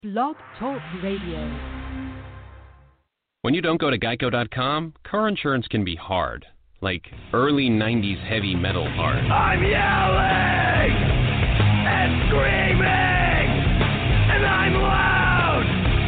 Blog Talk Radio. When you don't go to Geico.com, car insurance can be hard. Like early 90s heavy metal hard. I'm yelling and screaming and I'm loud.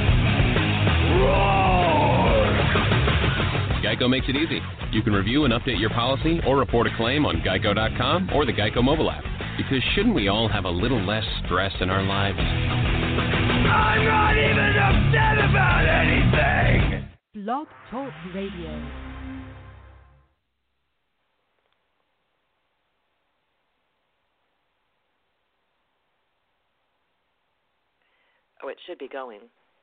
Roar! Geico makes it easy. You can review and update your policy or report a claim on Geico.com or the Geico mobile app. Because shouldn't we all have a little less stress in our lives? I'm not even upset about anything. Blog Talk Radio. Oh, it should be going.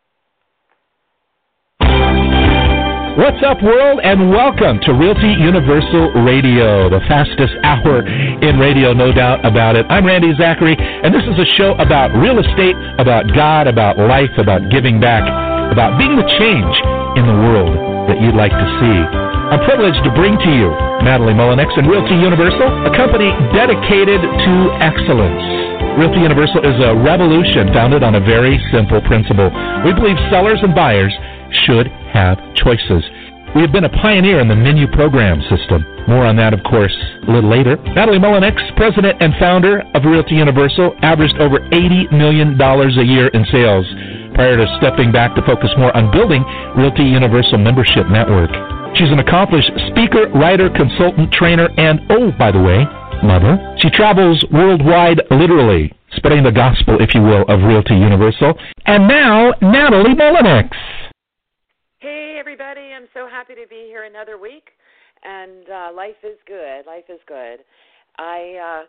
What's up, world, and welcome to Realty Universal Radio, the fastest hour in radio, no doubt about it. I'm Randy Zachary, and this is a show about real estate, about God, about life, about giving back, about being the change in the world that you'd like to see. I'm privileged to bring to you Natalie Mullinex and Realty Universal, a company dedicated to excellence. Realty Universal is a revolution founded on a very simple principle. We believe sellers and buyers should have choices. We have been a pioneer in the menu program system. More on that, of course, a little later. Natalie Mullinex, president and founder of Realty Universal, averaged over $80 million a year in sales prior to stepping back to focus more on building Realty Universal membership network. She's an accomplished speaker, writer, consultant, trainer, and, oh, by the way, mother. She travels worldwide, literally, spreading the gospel, if you will, of Realty Universal. And now, Natalie Mullinex. Hey, everybody. I'm so happy to be here another week, and life is good. Life is good. I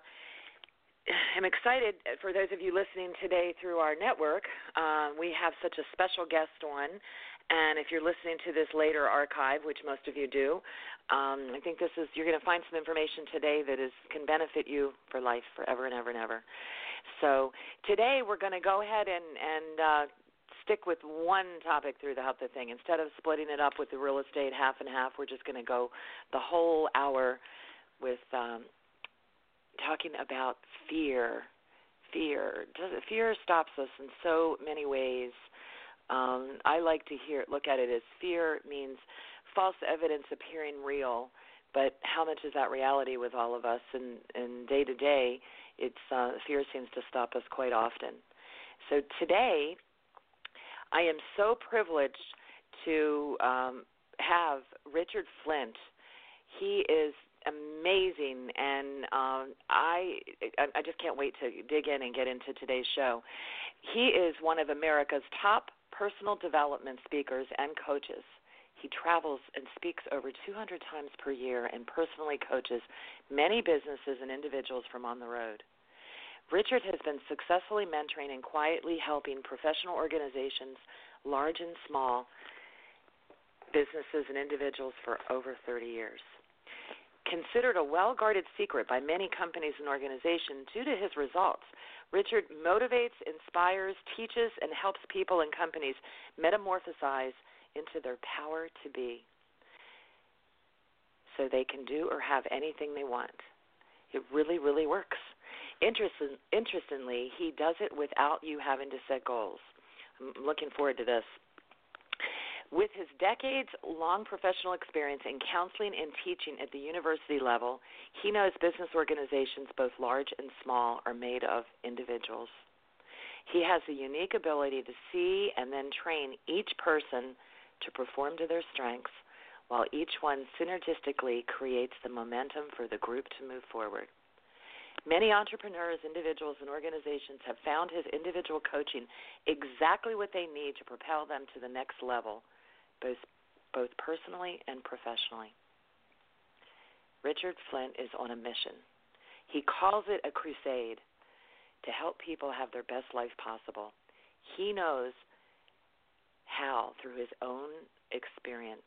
am excited for those of you listening today through our network. We have such a special guest on, and if you're listening to this later archive, which most of you do, I think you're going to find some information today that can benefit you for life forever and ever and ever. So today we're going to go ahead and stick with one topic through the thing. Instead of splitting it up with the real estate half and half, we're just going to go the whole hour with talking about fear. Fear stops us in so many ways. I like to look at it as fear means false evidence appearing real, but how much is that reality with all of us? And day to day, fear seems to stop us quite often. So today, I am so privileged to have Richard Flint. He is amazing, and I just can't wait to dig in and get into today's show. He is one of America's top personal development speakers and coaches. He travels and speaks over 200 times per year and personally coaches many businesses and individuals from on the road. Richard has been successfully mentoring and quietly helping professional organizations, large and small, businesses and individuals for over 30 years. Considered a well-guarded secret by many companies and organizations due to his results, Richard motivates, inspires, teaches, and helps people and companies metamorphosize into their power to be so they can do or have anything they want. It really, really works. Interestingly, he does it without you having to set goals. I'm looking forward to this. With his decades-long professional experience in counseling and teaching at the university level, he knows business organizations, both large and small, are made of individuals. He has the unique ability to see and then train each person to perform to their strengths, while each one synergistically creates the momentum for the group to move forward. Many entrepreneurs, individuals, and organizations have found his individual coaching exactly what they need to propel them to the next level, both personally and professionally. Richard Flint is on a mission. He calls it a crusade to help people have their best life possible. He knows how through his own experience.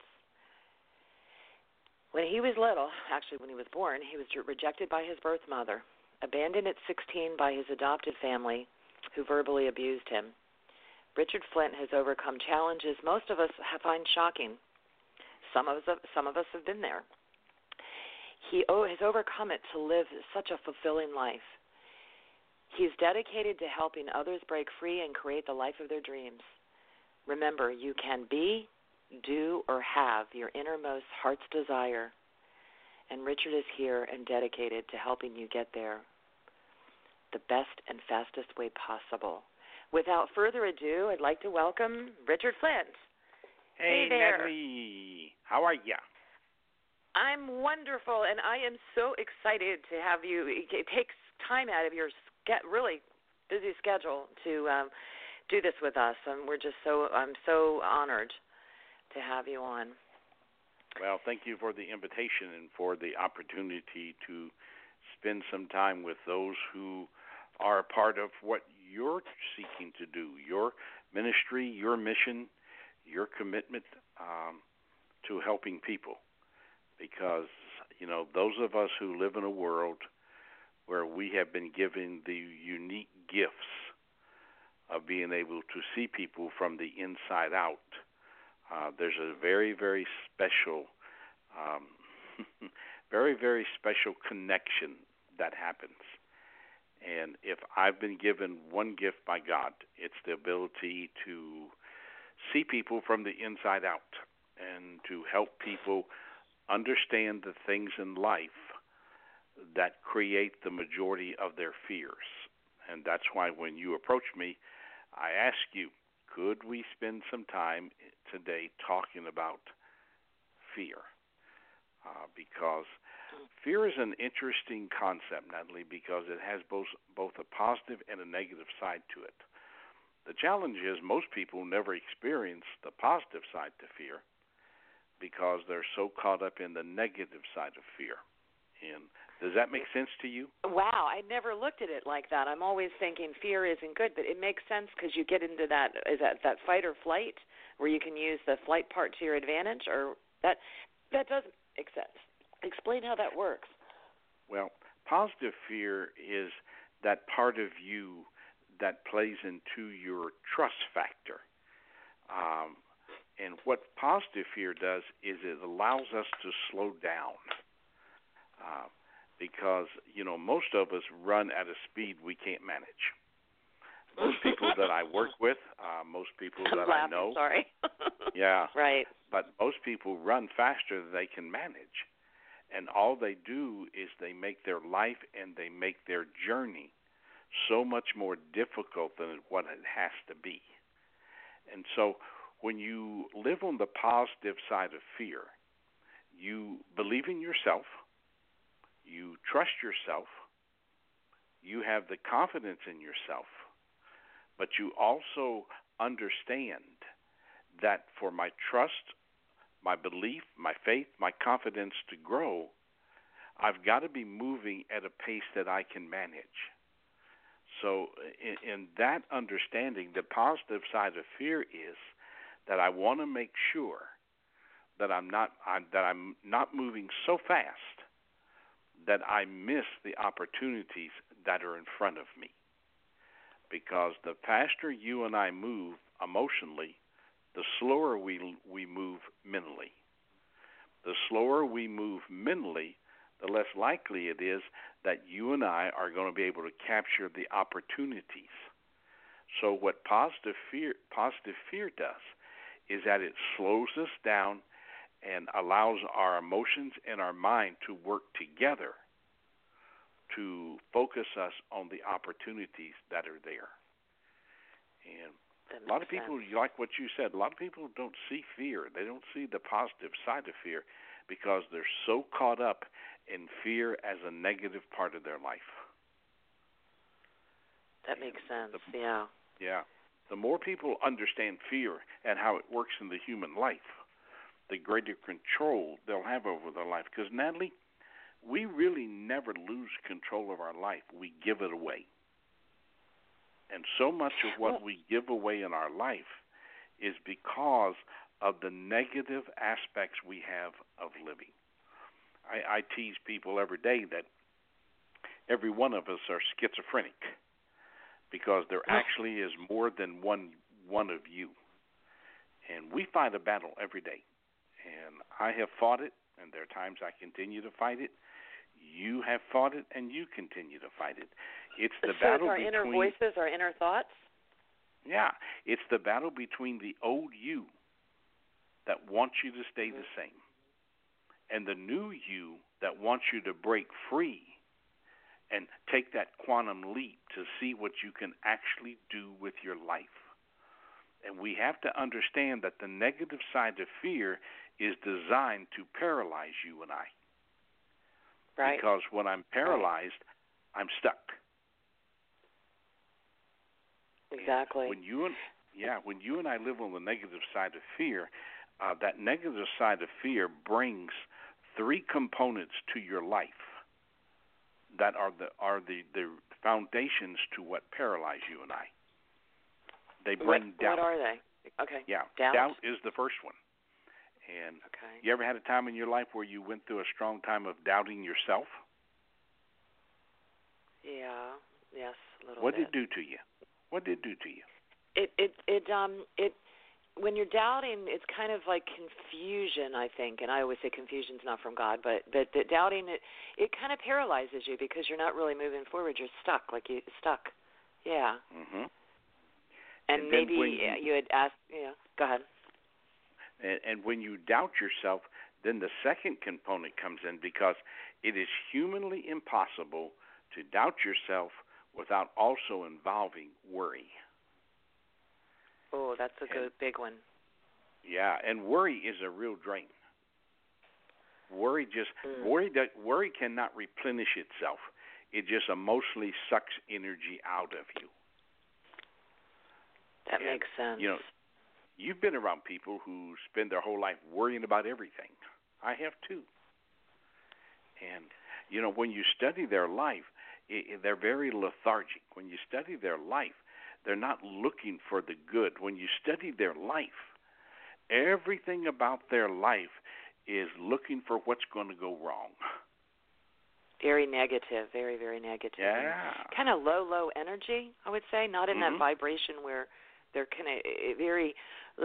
When he was little, actually when he was born, he was rejected by his birth mother, abandoned at 16 by his adopted family, who verbally abused him. Richard Flint has overcome challenges most of us find shocking. Some of us have been there. He has overcome it to live such a fulfilling life. He's dedicated to helping others break free and create the life of their dreams. Remember, you can be, do, or have your innermost heart's desire, and Richard is here and dedicated to helping you get there the best and fastest way possible. Without further ado, I'd like to welcome Richard Flint. Hey there. Natalie, how are ya? I'm wonderful, and I am so excited to have you. It takes time out of your really busy schedule to do this with us, and I'm so honored to have you on. Well, thank you for the invitation and for the opportunity to spend some time with those who are a part of what you're seeking to do, your ministry, your mission, your commitment to helping people. Because, those of us who live in a world where we have been given the unique gifts of being able to see people from the inside out, there's a very, very special, very, very special connection that happens. And if I've been given one gift by God, it's the ability to see people from the inside out and to help people understand the things in life that create the majority of their fears. And that's why when you approach me, I ask you, could we spend some time today talking about fear? Because fear is an interesting concept, Natalie, because it has both a positive and a negative side to it. The challenge is most people never experience the positive side to fear because they're so caught up in the negative side of fear. And does that make sense to you? Wow, I never looked at it like that. I'm always thinking fear isn't good, but it makes sense because you get into that fight or flight where you can use the flight part to your advantage, or that doesn't make sense. Explain how that works. Well, positive fear is that part of you that plays into your trust factor. And what positive fear does is it allows us to slow down. Because, most of us run at a speed we can't manage. Most people that I work with, most people that I know. Sorry. Yeah. Right. But most people run faster than they can manage. And all they do is they make their life and they make their journey so much more difficult than what it has to be. And so when you live on the positive side of fear, you believe in yourself, you trust yourself, you have the confidence in yourself, but you also understand that for my trust, my belief, my faith, my confidence to grow, I've got to be moving at a pace that I can manage. So in that understanding, the positive side of fear is that I want to make sure that I'm not moving so fast that I miss the opportunities that are in front of me. Because the faster you and I move emotionally, the slower we move mentally. The slower we move mentally, the less likely it is that you and I are going to be able to capture the opportunities. So what positive fear does is that it slows us down and allows our emotions and our mind to work together to focus us on the opportunities that are there. And a lot of people, like what you said, a lot of people don't see fear. They don't see the positive side of fear because they're so caught up in fear as a negative part of their life. That makes sense, yeah. Yeah. The more people understand fear and how it works in the human life, the greater control they'll have over their life. Because, Natalie, we really never lose control of our life. We give it away. And so much of what we give away in our life is because of the negative aspects we have of living. I tease people every day that every one of us are schizophrenic because there actually is more than one of you. And we fight a battle every day. And I have fought it, and there are times I continue to fight it. You have fought it, and you continue to fight it. It's the so battle it's our between inner voices, our inner thoughts? Yeah, it's the battle between the old you that wants you to stay the same and the new you that wants you to break free and take that quantum leap to see what you can actually do with your life. And we have to understand that the negative side of fear is designed to paralyze you and I. Right. Because when I'm paralyzed, I'm stuck. Exactly. When you and I live on the negative side of fear, that negative side of fear brings three components to your life that are the foundations to what paralyze you and I. They bring doubt. What are they? Okay. Yeah, doubt is the first one. And okay. You ever had a time in your life where you went through a strong time of doubting yourself? Yeah. Yes. A little What bit. did it do to you? What did it do to you? It when you're doubting, it's kind of like confusion, I think. And I always say confusion's not from God, but the doubting, it kind of paralyzes you because you're not really moving forward. You're stuck, Yeah. Mm-hmm. And maybe you had asked, go ahead. And when you doubt yourself, then the second component comes in, because it is humanly impossible to doubt yourself without also involving worry. Oh, that's a good big one. Yeah, and worry is a real drain. Worry cannot replenish itself. It just emotionally sucks energy out of you. That makes sense. You know, you've been around people who spend their whole life worrying about everything. I have too. And, when you study their life, they're very lethargic. When you study their life, they're not looking for the good. When you study their life, everything about their life is looking for what's going to go wrong. Very negative, very, very negative. Yeah. Kind of low energy, I would say, not in that vibration where they're kind of very,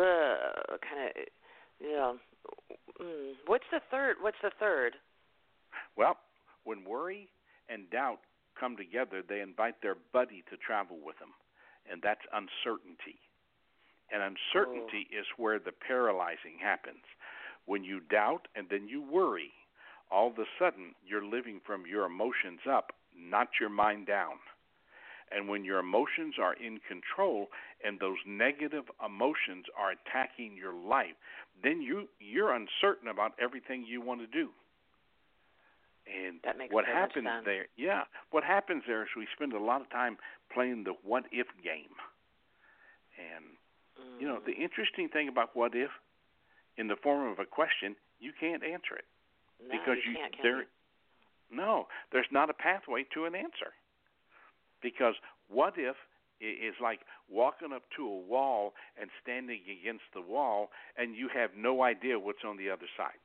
What's the third? Well, when worry and doubt come together, they invite their buddy to travel with them, and that's uncertainty. And uncertainty is where the paralyzing happens. When you doubt and then you worry, all of a sudden you're living from your emotions up, not your mind down. And when your emotions are in control and those negative emotions are attacking your life, then you're uncertain about everything you want to do. And that makes what so happens much sense. What happens there is we spend a lot of time playing the what if game. And the interesting thing about what if, in the form of a question, you can't answer it. No, because you can't. No, there's not a pathway to an answer. Because what if is like walking up to a wall and standing against the wall, and you have no idea what's on the other side.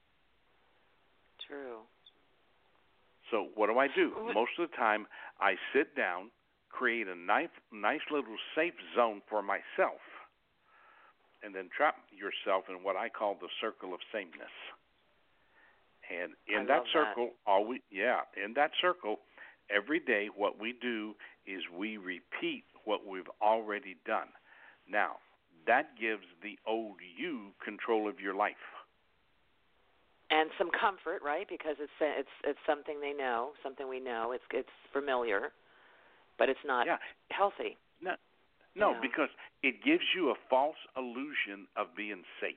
True. So what do? Most of the time, I sit down, create a nice little safe zone for myself, and then trap yourself in what I call the circle of sameness. And in that circle, every day what we do is we repeat what we've already done. Now, that gives the old you control of your life. And some comfort, right? Because it's something they know, something we know. It's familiar, but it's not healthy. No, because it gives you a false illusion of being safe.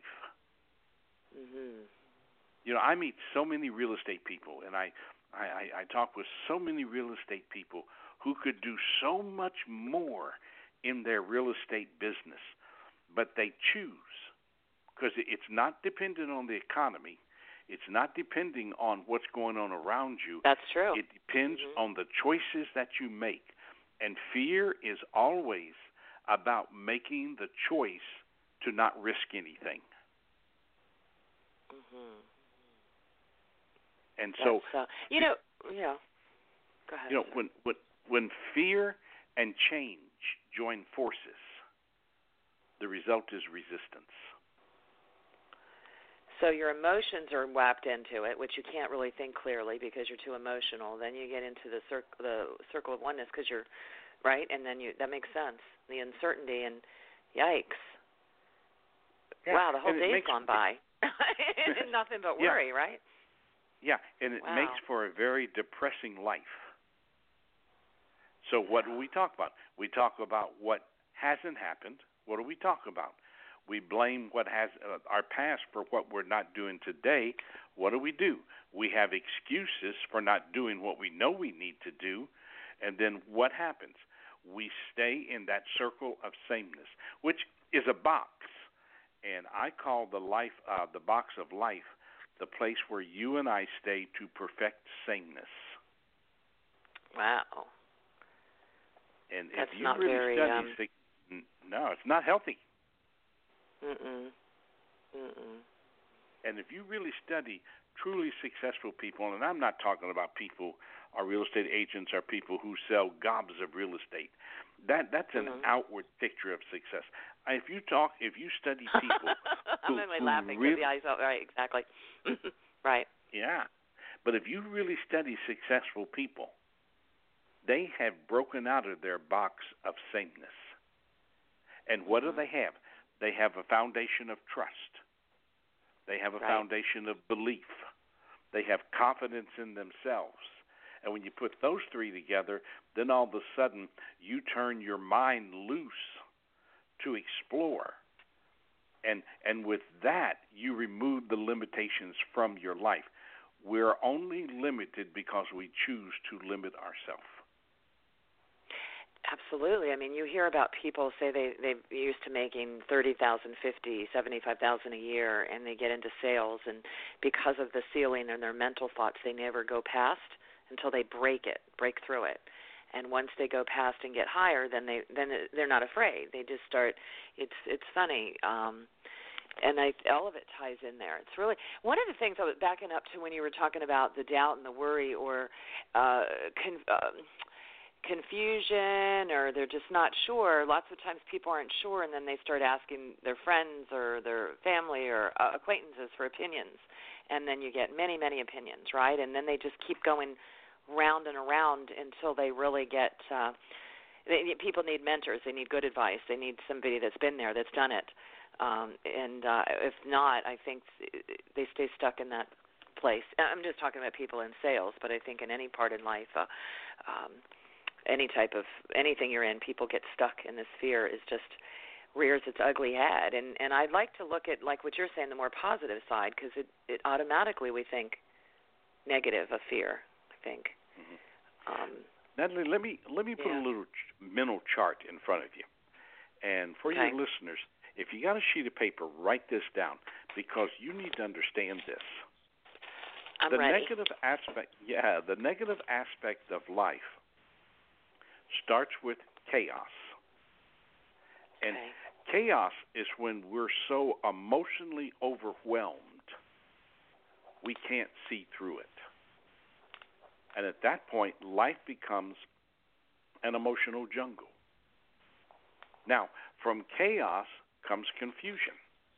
Mm-hmm. I meet so many real estate people, and I talk with so many real estate people who could do so much more in their real estate business, but they choose, because it's not dependent on the economy. It's not depending on what's going on around you. That's true. It depends on the choices that you make. And fear is always about making the choice to not risk anything. Mm-hmm. And so, go ahead. When fear and change join forces, the result is resistance. So your emotions are wrapped into it, which you can't really think clearly because you're too emotional. Then you get into the circle of oneness because you're right, and then that makes sense. The uncertainty and yikes. Yeah. Wow, the whole day's gone by. Nothing but worry, right? Yeah, and it makes for a very depressing life. So what do we talk about? We talk about what hasn't happened. What do we talk about? We blame what has our past for what we're not doing today. What do? We have excuses for not doing what we know we need to do. And then what happens? We stay in that circle of sameness, which is a box. And I call the box of life, the place where you and I stay to perfect sameness. Wow. And that's if you not really very, study, no, it's not healthy. And if you really study truly successful people, and I'm not talking about people or real estate agents or people who sell gobs of real estate. That's an outward picture of success. If you study people I'm only laughing because the eyes out right, exactly. Right. Yeah. But if you really study successful people, they have broken out of their box of sameness. And what do they have? They have a foundation of trust. They have a foundation of belief. They have confidence in themselves. And when you put those three together, then all of a sudden you turn your mind loose to explore. And with that, you remove the limitations from your life. We're only limited because we choose to limit ourselves. Absolutely. I mean, you hear about people say they're used to making $30,000, $50,000, $75,000 a year, and they get into sales, and because of the ceiling and their mental thoughts, they never go past until they break through it. And once they go past and get higher, then they're not afraid. They just start. It's funny. And all of it ties in there. It's really one of the things I was backing up to when you were talking about the doubt and the worry or confusion, or they're just not sure. Lots of times people aren't sure, and then they start asking their friends or their family or acquaintances for opinions, and then you get many, many opinions, right? And then they just keep going round and around until they really get people need mentors. They need good advice. They need somebody that's been there, that's done it. And if not, I think they stay stuck in that place. I'm just talking about people in sales, but I think in any part in life, anything you're in, people get stuck in this fear. Is just rears its ugly head. And I'd like to look at, like what you're saying, the more positive side, because it automatically we think negative of fear, I think. Natalie, let me put a little mental chart in front of you. And for your listeners, if you got a sheet of paper, write this down, because you need to understand this. I'm ready. The negative aspect of life starts with chaos. And chaos is when we're so emotionally overwhelmed we can't see through it. And at that point, life becomes an emotional jungle. Now, from chaos comes confusion.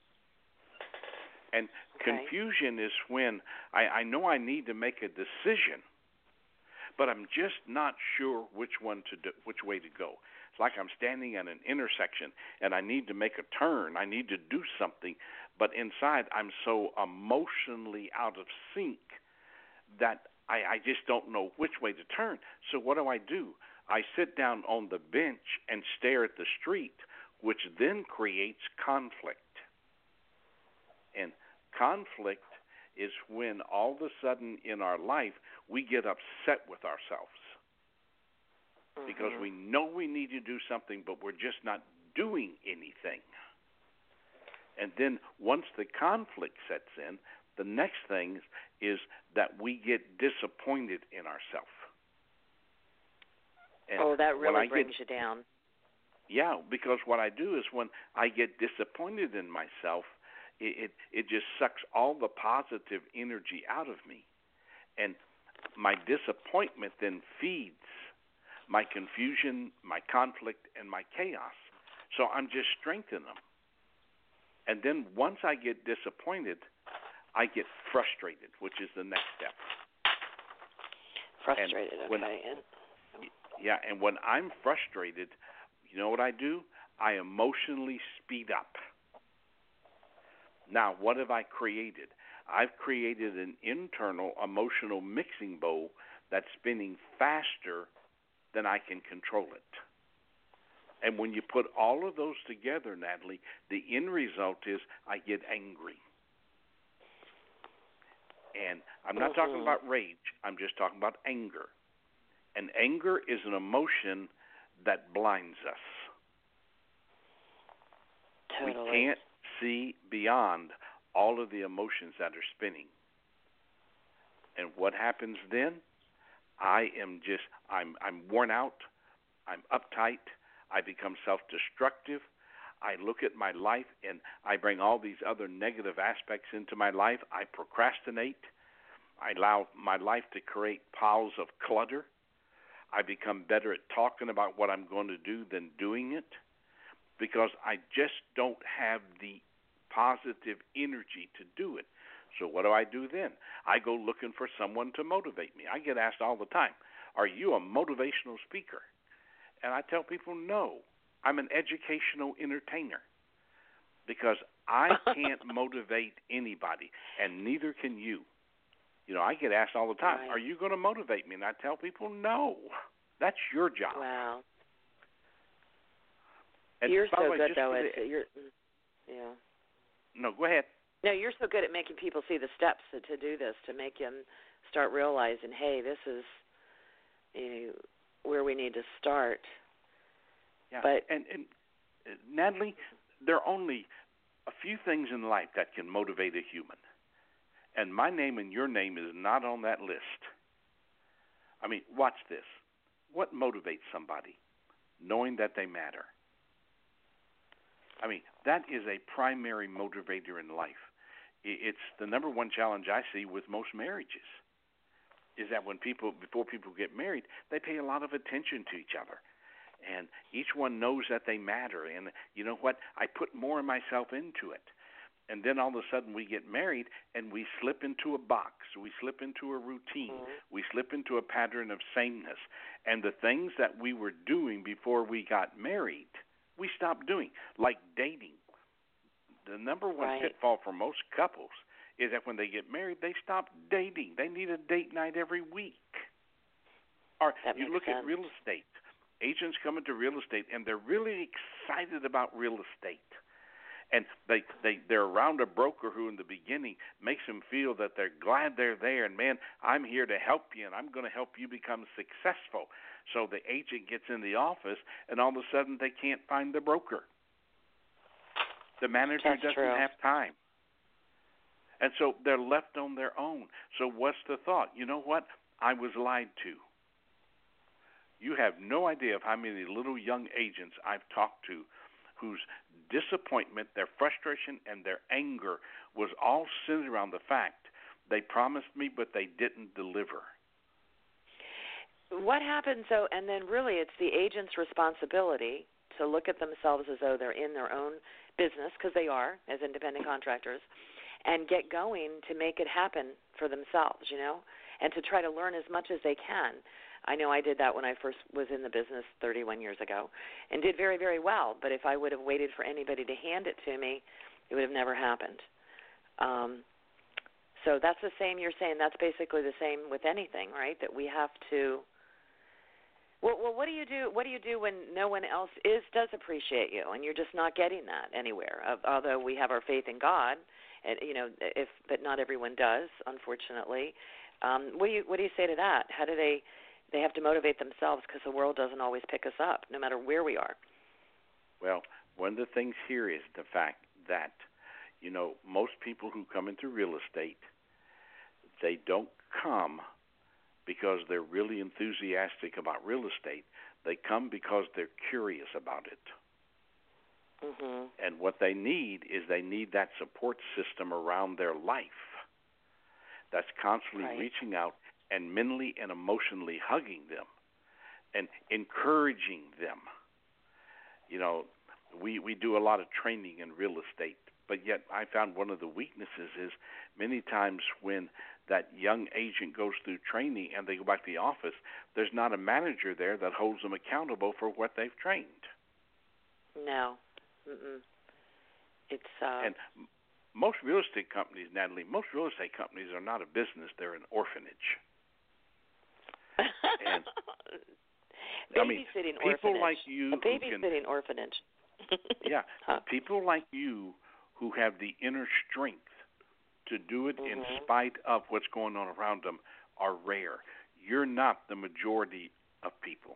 And confusion is when I know I need to make a decision, but I'm just not sure which way to go. It's like I'm standing at an intersection and I need to make a turn. I need to do something, but inside I'm so emotionally out of sync that I just don't know which way to turn. So what do? I sit down on the bench and stare at the street, which then creates conflict. And conflict is when all of a sudden in our life we get upset with ourselves because we know we need to do something, but we're just not doing anything. And then once the conflict sets in, the next thing is that we get disappointed in ourselves. That really brings you down. Yeah, because what I do is when I get disappointed in myself, it just sucks all the positive energy out of me. And my disappointment then feeds my confusion, my conflict, and my chaos. So I'm just strengthening them. And then once I get disappointed, I get frustrated, which is the next step. Frustrated, And when I'm frustrated, you know what I do? I emotionally speed up. Now, what have I created? I've created an internal emotional mixing bowl that's spinning faster than I can control it. And when you put all of those together, Natalie, the end result is I get angry. And I'm not talking about rage. I'm just talking about anger. And anger is an emotion that blinds us. Totally. We can't see beyond all of the emotions that are spinning. And what happens then? I'm worn out. I'm uptight. I become self-destructive. I look at my life and I bring all these other negative aspects into my life. I procrastinate. I allow my life to create piles of clutter. I become better at talking about what I'm going to do than doing it because I just don't have the positive energy to do it. So what do I do then? I go looking for someone to motivate me. I get asked all the time, are you a motivational speaker? And I tell people, no, I'm an educational entertainer because I can't motivate anybody, and neither can you. You know, I get asked all the time, Right. Are you going to motivate me? And I tell people, no, that's your job. Wow. And You're by the so way, good, just though. for the- Yeah. No, go ahead. No, you're so good at making people see the steps to do this, to make them start realizing, hey, this is where we need to start. Yeah. But and Natalie, there are only a few things in life that can motivate a human. And my name and your name is not on that list. I mean, watch this. What motivates somebody? Knowing that they matter. I mean, that is a primary motivator in life. It's the number one challenge I see with most marriages is that before people get married, they pay a lot of attention to each other. And each one knows that they matter. And you know what? I put more of myself into it. And then all of a sudden we get married and we slip into a box. We slip into a routine. We slip into a pattern of sameness. And the things that we were doing before we got married, we stopped doing, like dating. The number one pitfall for most couples is that when they get married, they stop dating. They need a date night every week. Or you look at real estate. Agents come into real estate, and they're really excited about real estate. And they're around a broker who in the beginning makes them feel that they're glad they're there. And, man, I'm here to help you, and I'm going to help you become successful. So the agent gets in the office, and all of a sudden they can't find the broker. The manager doesn't have time. And so they're left on their own. So what's the thought? You know what? I was lied to. You have no idea of how many little young agents I've talked to whose disappointment, their frustration, and their anger was all centered around the fact they promised me, but they didn't deliver. What happens, though, and then really it's the agent's responsibility to look at themselves as though they're in their own business, because they are, as independent contractors, and get going to make it happen for themselves, and to try to learn as much as they can. I know I did that when I first was in the business 31 years ago and did very, very well. But if I would have waited for anybody to hand it to me, it would have never happened. So that's the same you're saying. That's basically the same with anything, right? That we have to Well, what do you do? What do you do when no one else does appreciate you, and you're just not getting that anywhere? Although we have our faith in God, and but not everyone does, unfortunately. What do you say to that? How do they have to motivate themselves, because the world doesn't always pick us up, no matter where we are? Well, one of the things here is the fact that most people who come into real estate, they don't come because they're really enthusiastic about real estate. They come because they're curious about it. Mm-hmm. And what they need is that support system around their life that's constantly reaching out and mentally and emotionally hugging them and encouraging them. We do a lot of training in real estate, but yet I found one of the weaknesses is many times when that young agent goes through training and they go back to the office, there's not a manager there that holds them accountable for what they've trained. No. Mm-mm. It's and most real estate companies, Natalie, most real estate companies are not a business; they're an orphanage. And babysitting people orphanage. like you, a babysitting orphanage. Yeah, people like you who have the inner strength to do it in spite of what's going on around them are rare. You're not the majority of people.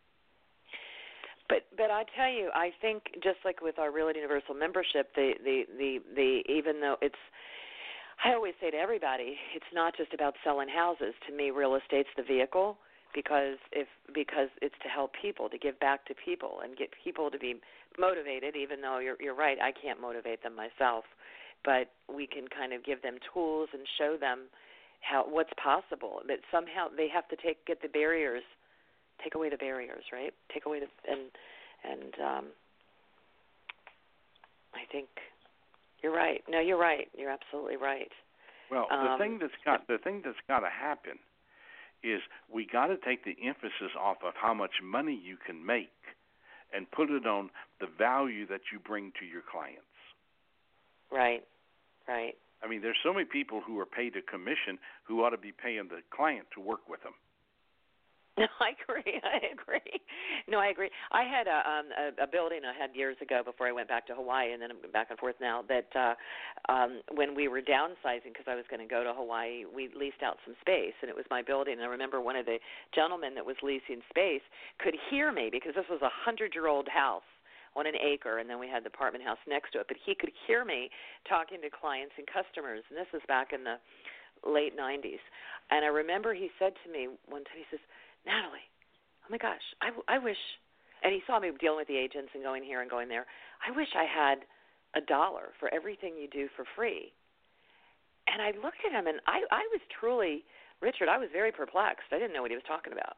But I tell you, I think just like with our Realty Universal membership, the even though it's, I always say to everybody, it's not just about selling houses. To me, real estate's the vehicle because it's to help people, to give back to people, and get people to be motivated. Even though you're right, I can't motivate them myself, but we can kind of give them tools and show them what's possible. But somehow they have to get the barriers. Take away the barriers, right? Take away and I think you're right. No, you're right. You're absolutely right. Well, the thing that's got to happen is we got to take the emphasis off of how much money you can make and put it on the value that you bring to your clients. Right. Right. I mean, there's so many people who are paid a commission who ought to be paying the client to work with them. No, I agree. No, I agree. I had a building I had years ago before I went back to Hawaii, and then I'm back and forth now, that when we were downsizing because I was going to go to Hawaii, we leased out some space, and it was my building. And I remember one of the gentlemen that was leasing space could hear me because this was a 100-year-old house on an acre, and then we had the apartment house next to it. But he could hear me talking to clients and customers, and this was back in the late 90s. And I remember he said to me one time, he says, Natalie, oh my gosh, I wish, and he saw me dealing with the agents and going here and going there, I wish I had $1 for everything you do for free. And I looked at him, and I was truly, Richard, I was very perplexed. I didn't know what he was talking about.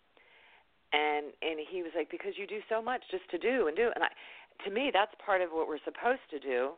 And he was like, because you do so much just to do and do. And to me, that's part of what we're supposed to do.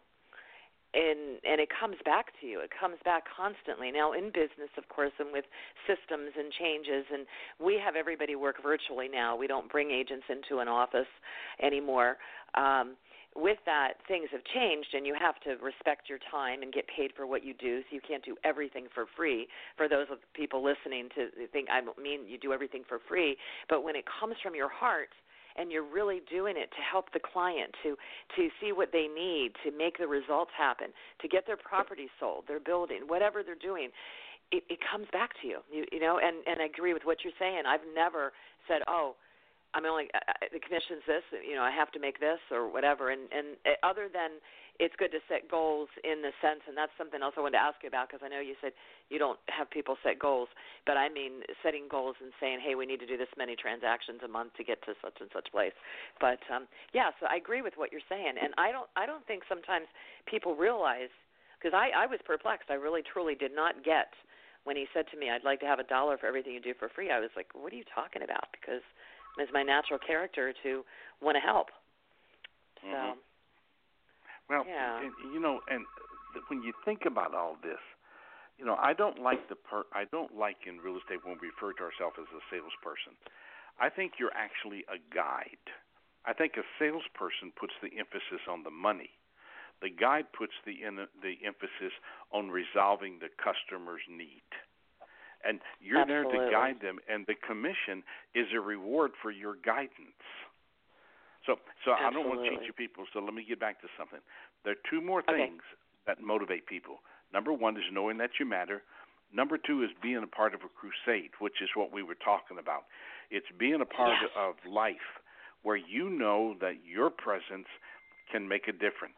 And it comes back to you. It comes back constantly. Now, in business, of course, and with systems and changes, and we have everybody work virtually now. We don't bring agents into an office anymore. With that, things have changed, and you have to respect your time and get paid for what you do, so you can't do everything for free. For those of people listening to think, I mean you do everything for free, but when it comes from your heart, and you're really doing it to help the client, to see what they need, to make the results happen, to get their property sold, their building, whatever they're doing, it comes back to you. You know, and I agree with what you're saying. I've never said, oh, I'm only the commission's this, you know, I have to make this or whatever. And other than it's good to set goals in the sense, and that's something else I wanted to ask you about, because I know you said you don't have people set goals, but I mean setting goals and saying, hey, we need to do this many transactions a month to get to such and such place. But yeah, so I agree with what you're saying, and I don't think sometimes people realize, because I was perplexed. I really truly did not get when he said to me, I'd like to have $1 for everything you do for free. I was like, what are you talking about? Because it's my natural character to want to help. So. Well, yeah. and when you think about all this, you know, I don't like in real estate when we refer to ourselves as a salesperson. I think you're actually a guide. I think a salesperson puts the emphasis on the money. The guide puts the emphasis on resolving the customer's need. And you're Absolutely. there to guide them, and the commission is a reward for your guidance. So I don't want to cheat you people, so let me get back to something. There are two more things that motivate people. Number one is knowing that you matter. Number two is being a part of a crusade, which is what we were talking about. It's being a part of life where you know that your presence can make a difference.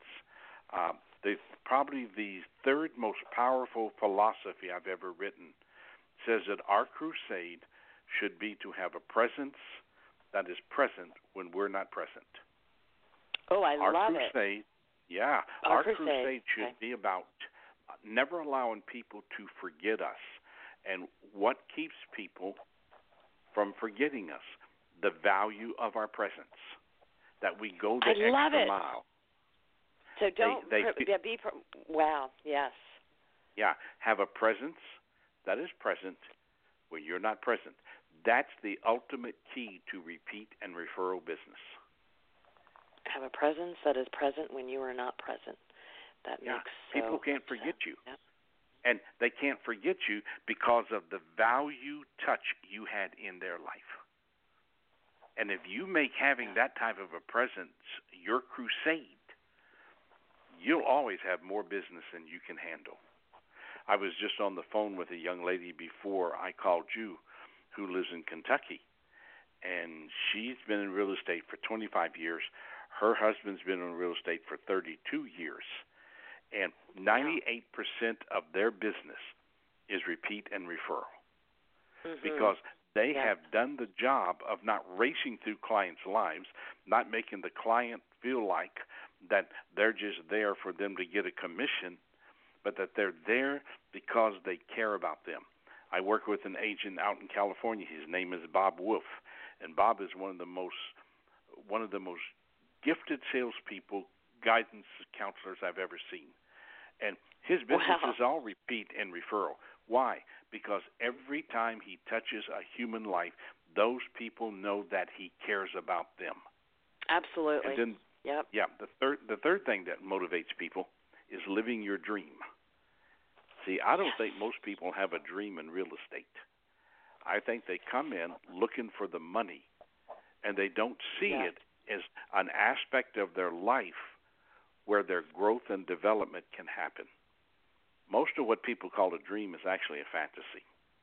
Probably the third most powerful philosophy I've ever written says that our crusade should be to have a presence that is present when we're not present. Oh, I love crusade, it. Yeah. Our crusade should be about never allowing people to forget us. And what keeps people from forgetting us? The value of our presence. That we go the extra mile. So don't wow, yes. Yeah, have a presence that is present when you're not present. That's the ultimate key to repeat and referral business. Have a presence that is present when you are not present. That makes people can't forget you. Yeah. And they can't forget you because of the value touch you had in their life. And if you make having that type of a presence your crusade, you'll always have more business than you can handle. I was just on the phone with a young lady before I called you who lives in Kentucky, and she's been in real estate for 25 years. Her husband's been in real estate for 32 years, and 98% of their business is repeat and referral because they have done the job of not racing through clients' lives, not making the client feel like that they're just there for them to get a commission, but that they're there because they care about them. I work with an agent out in California. His name is Bob Wolf, and Bob is one of the most gifted salespeople, guidance counselors I've ever seen. And his business is all repeat and referral. Why? Because every time he touches a human life, those people know that he cares about them. Absolutely. And then, the third thing that motivates people is living your dream. See, I don't think most people have a dream in real estate. I think they come in looking for the money, and they don't see it as an aspect of their life where their growth and development can happen. Most of what people call a dream is actually a fantasy.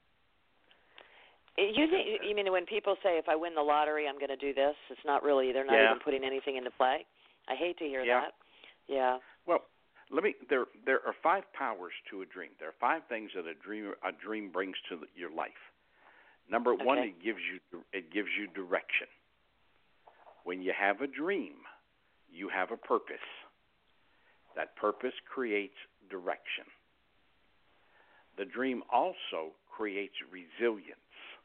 You mean when people say, if I win the lottery, I'm going to do this? It's not really, they're not even putting anything into play? I hate to hear that. Yeah. Well, there are 5 powers to a dream. There are 5 things that a dream brings to your life. Number 1, it gives you direction. When you have a dream, you have a purpose. That purpose creates direction. The dream also creates resilience.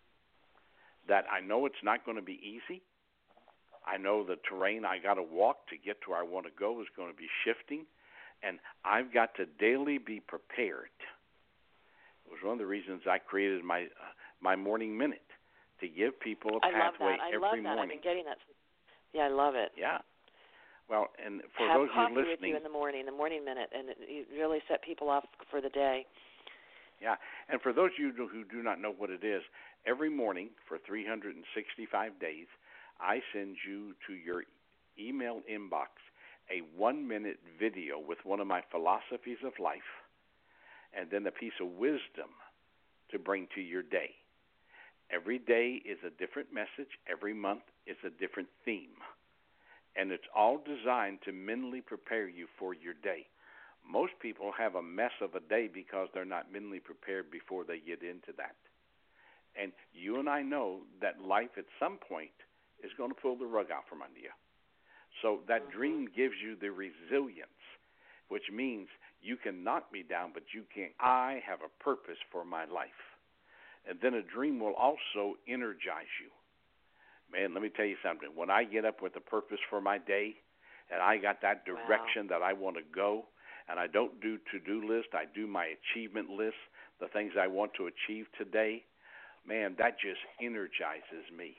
That I know it's not going to be easy. I know the terrain I got to walk to get to where I want to go is going to be shifting, and I've got to daily be prepared. It was one of the reasons I created my morning minute, to give people a pathway every morning. I love that. I've been getting that. Yeah, I love it. Yeah. Well, and for have those coffee who are listening, with you in the morning minute, and you really set people off for the day. Yeah, and for those of you who do not know what it is, every morning for 365 days, I send you to your email inbox a 1-minute video with one of my philosophies of life, and then a piece of wisdom to bring to your day. Every day is a different message. Every month is a different theme. And it's all designed to mentally prepare you for your day. Most people have a mess of a day because they're not mentally prepared before they get into that. And you and I know that life at some point is going to pull the rug out from under you. So that dream gives you the resilience, which means you can knock me down, but you can't. I have a purpose for my life. And then a dream will also energize you. Man, let me tell you something. When I get up with a purpose for my day, and I got that direction that I want to go, and I don't do to-do list, I do my achievement list, the things I want to achieve today, man, that just energizes me.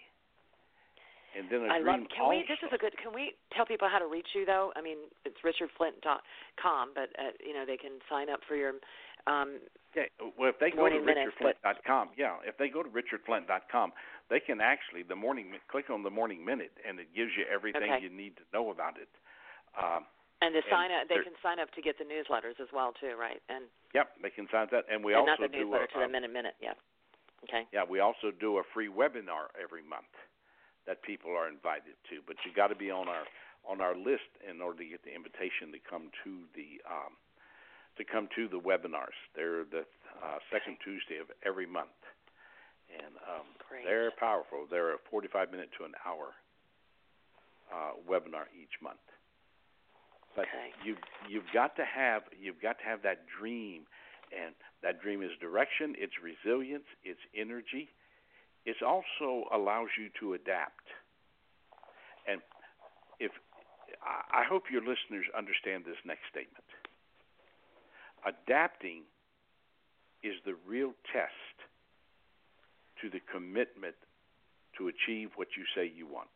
And then a dream also. Can we tell people how to reach you, though? I mean, it's richardflint.com, but, they can sign up for your well, if they go to richardflint.com, if they go to richardflint.com, they can actually, click on the Morning Minute, and it gives you everything you need to know about it. And to sign up, they can sign up to get the newsletters as well, too, right? And they can sign that. And we also not the newsletter, to the Minute, Okay. Yeah, we also do a free webinar every month that people are invited to. But you got to be on our list in order to get the invitation to come to the webinars. They're the second Tuesday of every month. And they're powerful. They're a 45-minute to an hour webinar each month. But you've got to have that dream, and that dream is direction, it's resilience, it's energy. It also allows you to adapt. And if I hope your listeners understand this next statement. Adapting is the real test to the commitment to achieve what you say you want.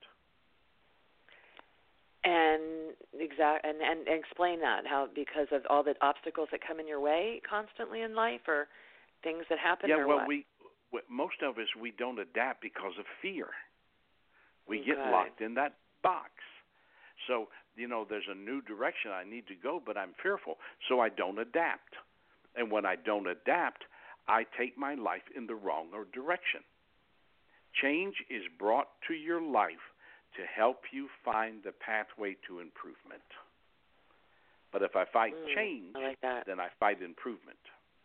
And explain that, how, because of all the obstacles that come in your way constantly in life, or things that happen, or what? Most of us, we don't adapt because of fear. We Okay. get locked in that box. So, there's a new direction I need to go, but I'm fearful, so I don't adapt. And when I don't adapt, I take my life in the wrong direction. Change is brought to your life to help you find the pathway to improvement. But if I fight change, I like that. then I fight improvement.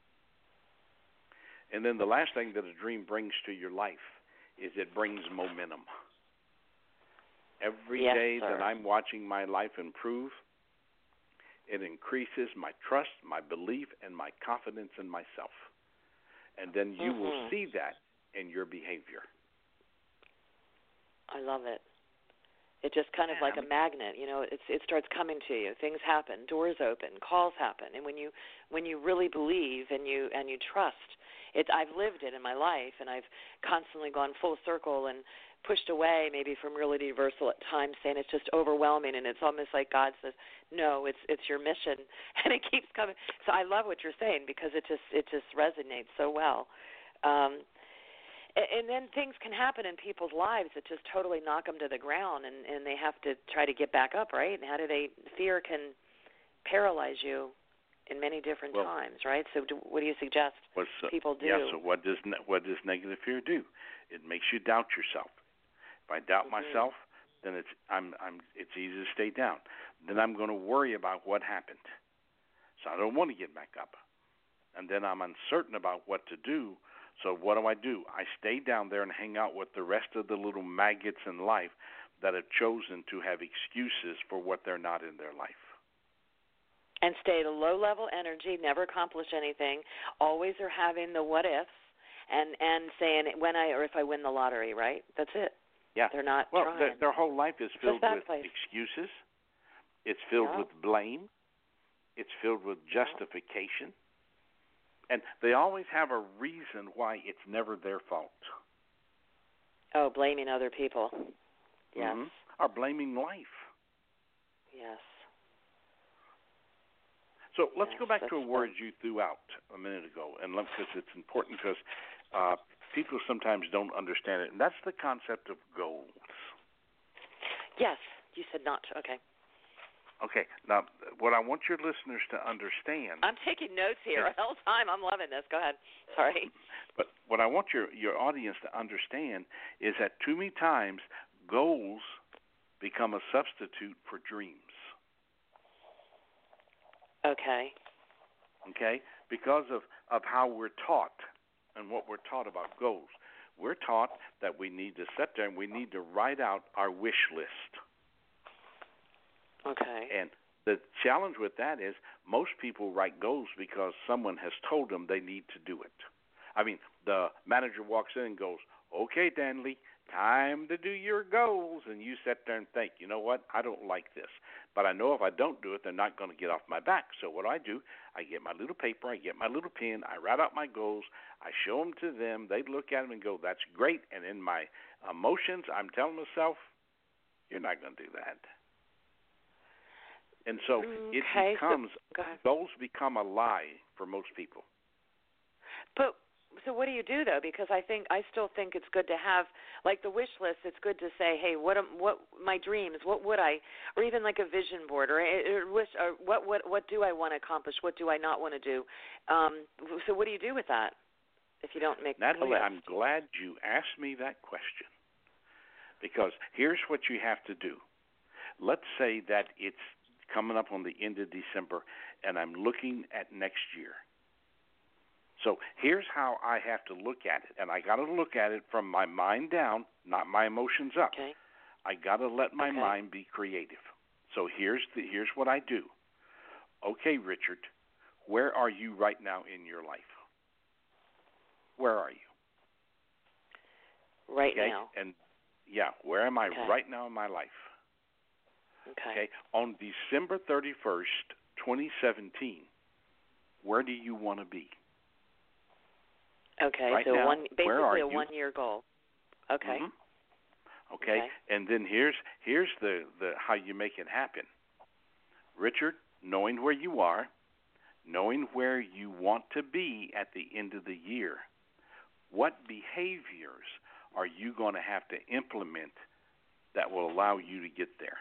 And then the last thing that a dream brings to your life is it brings momentum. Every day that I'm watching my life improve, it increases my trust, my belief, and my confidence in myself. And then you will see that in your behavior. I love it. It just kind of like a magnet, it starts coming to you. Things happen, doors open, calls happen, and when you really believe and you trust, I've lived it in my life, and I've constantly gone full circle and pushed away maybe from Realty Universal at times, saying it's just overwhelming, and it's almost like God says, no, it's your mission, and it keeps coming. So I love what you're saying, because it just resonates so well. And then things can happen in people's lives that just totally knock them to the ground, and they have to try to get back up, right? And fear can paralyze you in many different times, right? So what do you suggest people do? Yeah, so what does negative fear do? It makes you doubt yourself. If I doubt myself, then it's easy to stay down. Then I'm going to worry about what happened. So I don't want to get back up. And then I'm uncertain about what to do. So what do? I stay down there and hang out with the rest of the little maggots in life that have chosen to have excuses for what they're not in their life. And stay at a low-level energy, never accomplish anything, always are having the what-ifs, and saying if I win the lottery, right? That's it. Yeah. They're not trying. Their whole life is filled with excuses. It's filled with blame. It's filled with justification. And they always have a reason why it's never their fault. Oh, blaming other people. Yes. Mm-hmm. Or blaming life. Yes. So let's go back to a word you threw out a minute ago, and because it's important, because people sometimes don't understand it, and that's the concept of goals. Yes, you said not. Okay. Okay. Now, what I want your listeners to understand... I'm taking notes here the whole time. I'm loving this. Go ahead. Sorry. But what I want your audience to understand is that too many times goals become a substitute for dreams. Okay. Okay? Because of how we're taught and what we're taught about goals. We're taught that we need to sit there and we need to write out our wish list. Okay. And the challenge with that is most people write goals because someone has told them they need to do it. I mean, the manager walks in and goes, okay, Danley, time to do your goals. And you sit there and think, you know what, I don't like this. But I know if I don't do it, they're not going to get off my back. So what do? I get my little paper, I get my little pen, I write out my goals, I show them to them, they look at them and go, that's great. And in my emotions, I'm telling myself, you're not going to do that. And so goals become a lie for most people. But so what do you do, though? Because I still think it's good to have, like the wish list, it's good to say, hey, what my dreams, what would I, or even like a vision board, or what do I want to accomplish, what do I not want to do? So what do you do with that if you don't make Natalie, a list? I'm glad you asked me that question, because here's what you have to do. Let's say that it's coming up on the end of December, and I'm looking at next year. So here's how I have to look at it, and I got to look at it from my mind down, not my emotions up. Okay. I got to let my mind be creative. So here's what I do. Okay, Richard, where are you right now in your life? Where are you? Right now. And where am I right now in my life? Okay. On December 31st, 2017, where do you want to be? Okay, right so now, basically a 1-year goal. Okay. Mm-hmm. Okay, and then here's the how you make it happen. Richard, knowing where you are, knowing where you want to be at the end of the year, what behaviors are you going to have to implement that will allow you to get there?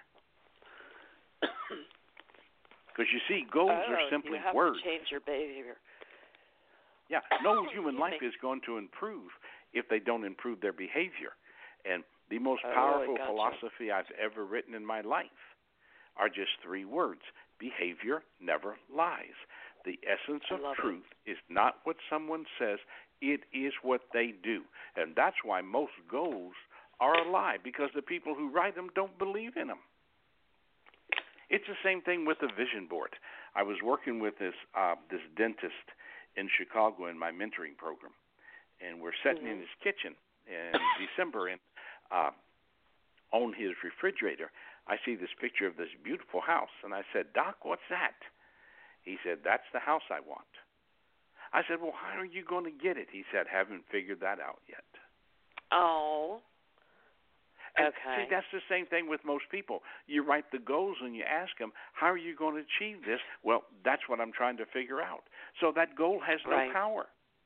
Because you see, goals are simply you have words. To change your behavior. Yeah, no human life is going to improve if they don't improve their behavior. And the most powerful philosophy I've ever written in my life are just 3 words. Behavior never lies. The essence of truth is not what someone says, it is what they do. And that's why most goals are a lie, because the people who write them don't believe in them. It's the same thing with the vision board. I was working with this dentist in Chicago in my mentoring program, and we're sitting in his kitchen in December, and on his refrigerator, I see this picture of this beautiful house, and I said, "Doc, what's that?" He said, "That's the house I want." I said, "Well, how are you going to get it?" He said, "Haven't figured that out yet." Oh. And see, that's the same thing with most people. You write the goals and you ask them, how are you going to achieve this? Well, that's what I'm trying to figure out. So that goal has no power.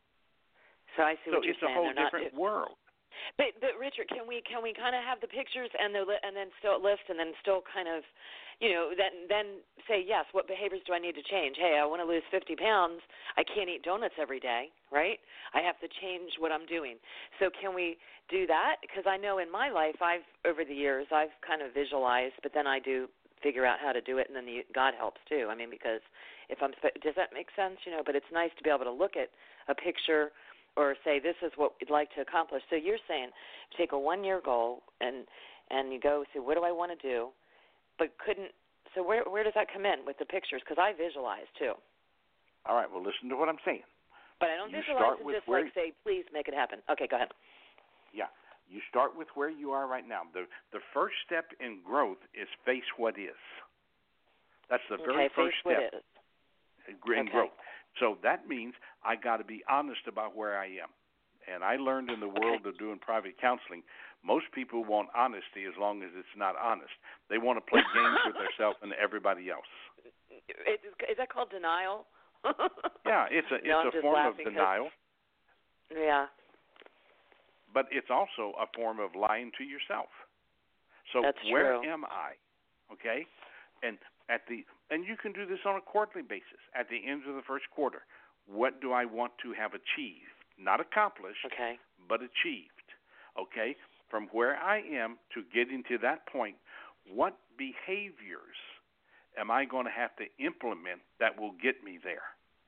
So I see what you're saying. So it's a whole different world. But Richard, can we kind of have the pictures and then still list and then still kind of, then say, yes, what behaviors do I need to change? Hey, I want to lose 50 pounds. I can't eat donuts every day, right? I have to change what I'm doing. So can we do that? Because I know in my life, over the years, I've kind of visualized, but then I do figure out how to do it, and then God helps too. I mean, because does that make sense? But it's nice to be able to look at a picture or say, this is what we'd like to accomplish. So you're saying take a 1-year goal and you go, so what do I want to do? But so where does that come in with the pictures? Because I visualize too. All right, well, listen to what I'm saying. But I don't visualize and just say, please make it happen. Okay, go ahead. Yeah, you start with where you are right now. The first step in growth is face what is. That's the very first step in growth. So that means I got to be honest about where I am. And I learned in the world of doing private counseling, most people want honesty as long as it's not honest. They want to play games with themselves and everybody else. Is that called denial? Yeah, it's a form of denial. Yeah. But it's also a form of lying to yourself. So that's where true. am I? Okay? And you can do this on a quarterly basis. At the end of the first quarter, what do I want to have achieved? Not accomplished, but achieved. Okay? From where I am to getting to that point, what behaviors am I going to have to implement that will get me there?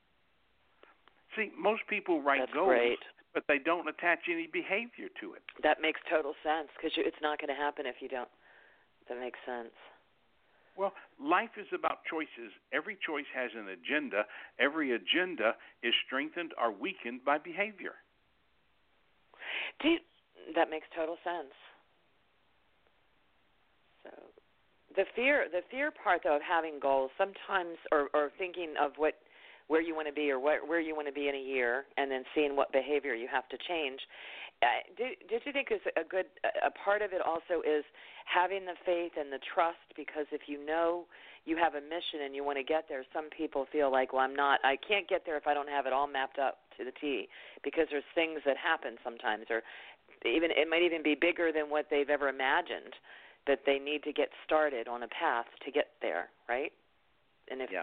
See, most people write goals, but they don't attach any behavior to it. That makes total sense, because it's not going to happen if you don't. That makes sense. Well, life is about choices. Every choice has an agenda. Every agenda is strengthened or weakened by behavior. That makes total sense. So the fear part, though, of having goals sometimes, or thinking of where you want to be or where you want to be in a year, and then seeing what behavior you have to change. Did you think a part of it also is having the faith and the trust? Because if you know you have a mission and you want to get there, some people feel like, well, I can't get there if I don't have it all mapped up to the T, because there's things that happen sometimes, or even it might even be bigger than what they've ever imagined, that they need to get started on a path to get there, right? And if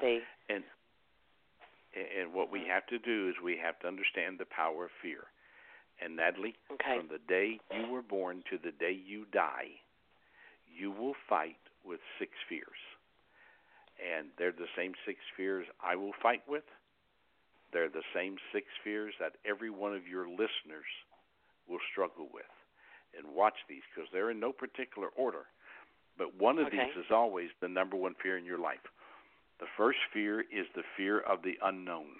and what we have to do is we have to understand the power of fear. And Natalie, from the day you were born to the day you die, you will fight with 6 fears. And they're the same 6 fears I will fight with. They're the same 6 fears that every one of your listeners will struggle with. And watch these, because they're in no particular order. But one of these is always the number one fear in your life. The first fear is the fear of the unknown,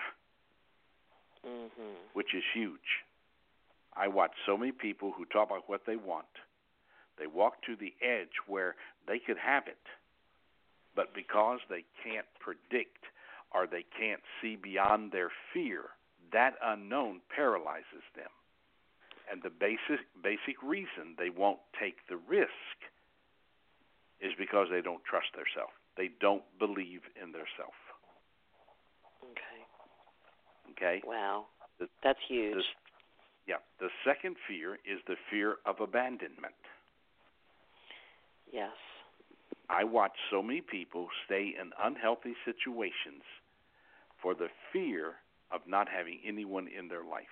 which is huge. I watch so many people who talk about what they want. They walk to the edge where they could have it, But because they can't predict or they can't see beyond their fear, that unknown paralyzes them. And the basic reason they won't take the risk is because they don't trust themselves. They don't believe in themselves. Okay? Wow. That's huge. The second fear is the fear of abandonment. Yes. I watch so many people stay in unhealthy situations for the fear of not having anyone in their life.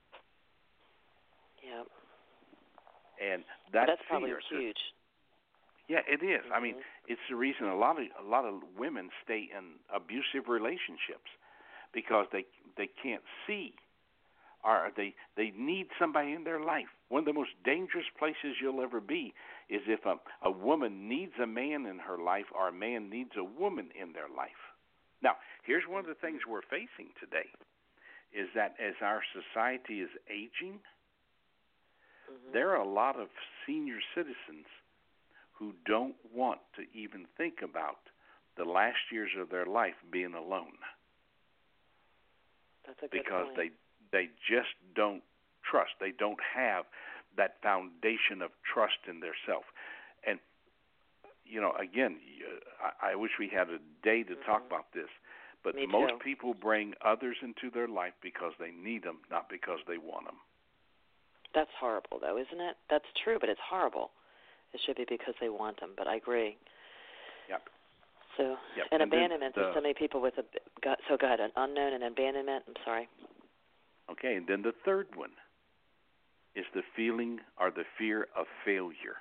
Yep. And that's probably fear. huge. Yeah, it is. I mean, it's the reason a lot of women stay in abusive relationships because they can't see, or they need somebody in their life. One of the most dangerous places you'll ever be is if a woman needs a man in her life or a man needs a woman in their life. Now, here's one of the things we're facing today is that as our society is aging, there are a lot of senior citizens who don't want to even think about the last years of their life being alone. That's a good because point. they just don't trust. They don't have that foundation of trust in their self. And, again, I wish we had a day to talk about this, but most people bring others into their life because they need them, not because they want them. That's horrible, though, isn't it? That's true, but it's horrible. It should be because they want them, but I agree. Yep. So, and abandonment, there's so many people with so go ahead, an unknown and abandonment. I'm sorry. Okay, and then the third one is the feeling or the fear of failure.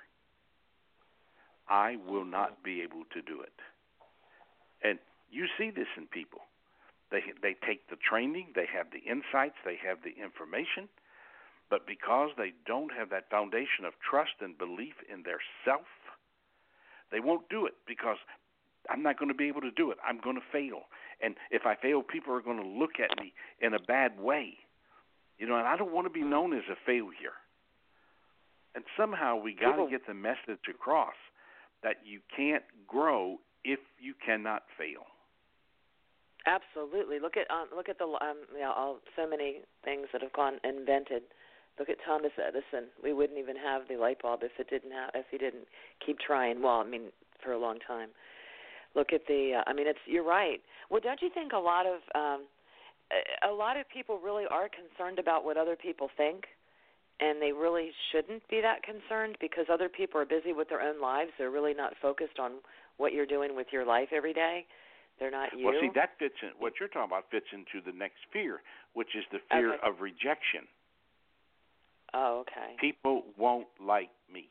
I will not be able to do it. And you see this in people. They take the training, they have the insights, they have the information, but because they don't have that foundation of trust and belief in their self, they won't do it because I'm not going to be able to do it. I'm going to fail. And if I fail, people are going to look at me in a bad way. And I don't want to be known as a failure. And somehow we got to get the message across that you can't grow if you cannot fail. Absolutely. Look at the so many things that have gone invented. Look at Thomas Edison. We wouldn't even have the light bulb if he didn't keep trying. Well, I mean, for a long time. Look at you're right. Well, don't you think a lot of people really are concerned about what other people think, and they really shouldn't be that concerned because other people are busy with their own lives. They're really not focused on what you're doing with your life every day. They're not you. Well, see, that fits in. What you're talking about fits into the next fear, which is the fear of rejection. Oh, okay. People won't like me.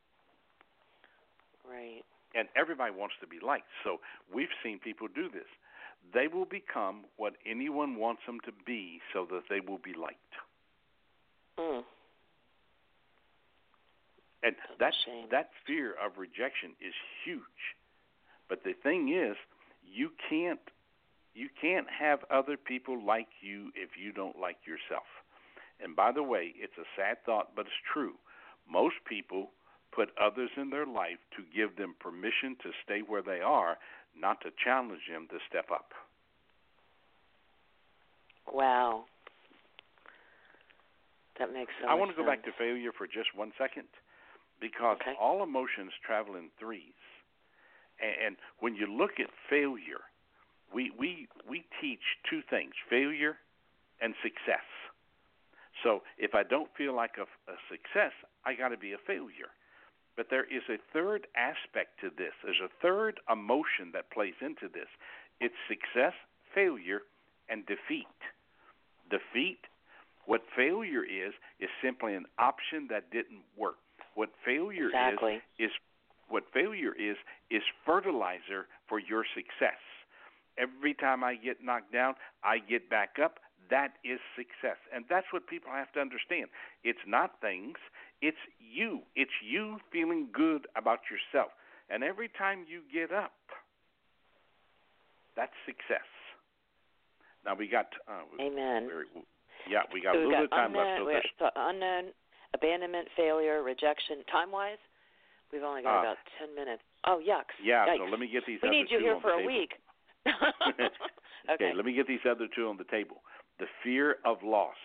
Right. And everybody wants to be liked. So we've seen people do this. They will become what anyone wants them to be so that they will be liked. And that fear of rejection is huge. But the thing is, you can't have other people like you if you don't like yourself. And by the way, it's a sad thought, but it's true. Most people put others in their life to give them permission to stay where they are, not to challenge them to step up. Wow. That makes so much sense. I want to go back to failure for just 1 second, because all emotions travel in threes. And when you look at failure, we teach two things, failure and success. So if I don't feel like a success, I got to be a failure. But there is a third aspect to this. There's a third emotion that plays into this. It's success, failure, and defeat. Defeat, what failure is simply an option that didn't work. What failure is fertilizer for your success. Every time I get knocked down, I get back up. That is success. And that's what people have to understand. It's not things. It's you. It's you feeling good about yourself. And every time you get up, that's success. Now we got... Amen. We got a little bit of time left. Unknown, abandonment, failure, rejection. Time-wise, We've only got about 10 minutes. Oh, yucks. Yeah, Yikes. so let me get these we other need you two here on for the a table. week. Okay, let me get these other two on the table. The fear of loss,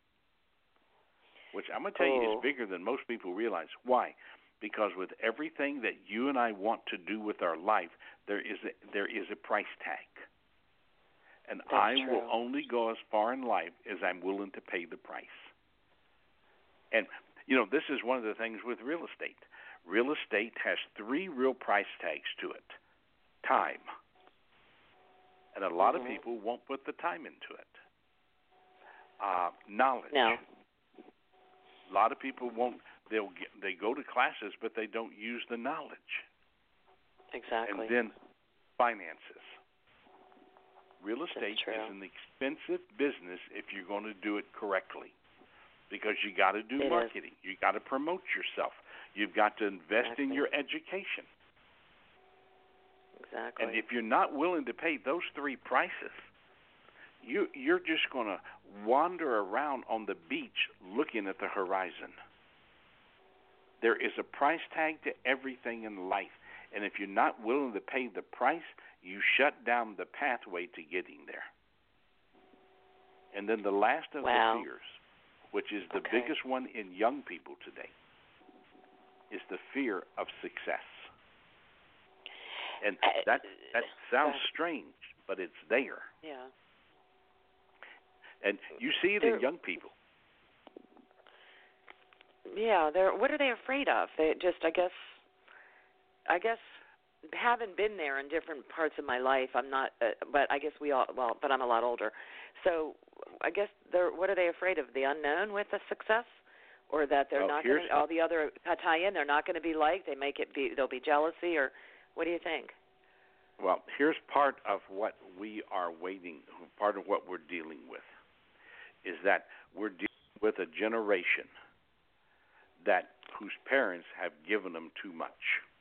which I'm going to tell you is bigger than most people realize. Why? Because with everything that you and I want to do with our life, there is a price tag. And I will only go as far in life as I'm willing to pay the price. And, this is one of the things with real estate. Real estate has 3 real price tags to it. Time. And a lot of people won't put the time into it. Knowledge. No. A lot of people won't. They go to classes, but they don't use the knowledge. Exactly. And then finances. Real estate is an expensive business if you're going to do it correctly, because you got to do marketing. You got to promote yourself. You've got to invest in your education. Exactly. And if you're not willing to pay those 3 prices, you're just going to wander around on the beach looking at the horizon. There is a price tag to everything in life. And if you're not willing to pay the price, you shut down the pathway to getting there. And then the last of the fears, which is the biggest one in young people today, is the fear of success. And that sounds strange, but it's there. Yeah. And you see it in young people. Yeah, what are they afraid of? They just, I guess, haven't been there in different parts of my life. I'm not, but I guess but I'm a lot older. So I guess what are they afraid of? The unknown with the success? Or that they're not going to, all the other tie-in, they're not going to be liked, there'll be jealousy, or what do you think? Well, here's part of what we are part of what we're dealing with, is that we're dealing with a generation whose parents have given them too much.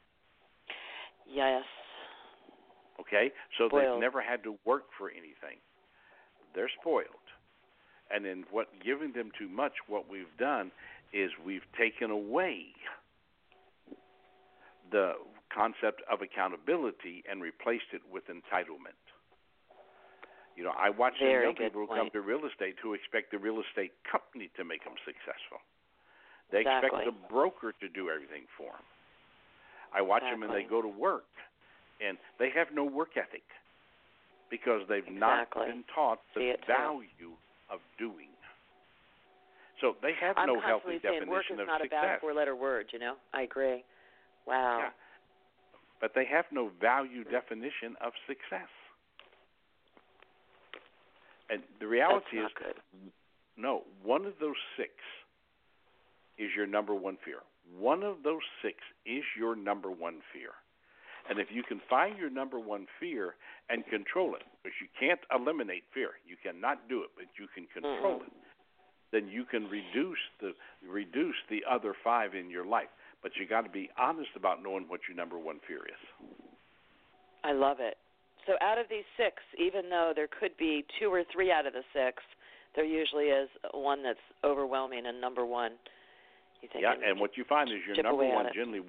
Yes. Okay? So spoiled. They've never had to work for anything. They're spoiled. And in giving them too much, what we've done is we've taken away the concept of accountability and replaced it with entitlement. I watch some young people who come to real estate who expect the real estate company to make them successful. They expect the broker to do everything for them. I watch them and they go to work, and they have no work ethic because they've not been taught the value of doing. So they have no healthy definition work is of not success. a bad 4-letter word, I agree. Wow. Yeah. But they have no value definition of success. And the reality is, no, one of those 6 is your number one fear. One of those 6 is your number one fear. And if you can find your number one fear and control it, because you can't eliminate fear, you cannot do it, but you can control it, then you can reduce the other 5 in your life. But you got to be honest about knowing what your number one fear is. I love it. So out of these 6, even though there could be 2 or 3 out of the 6, there usually is one that's overwhelming and number one. And what you find is your number one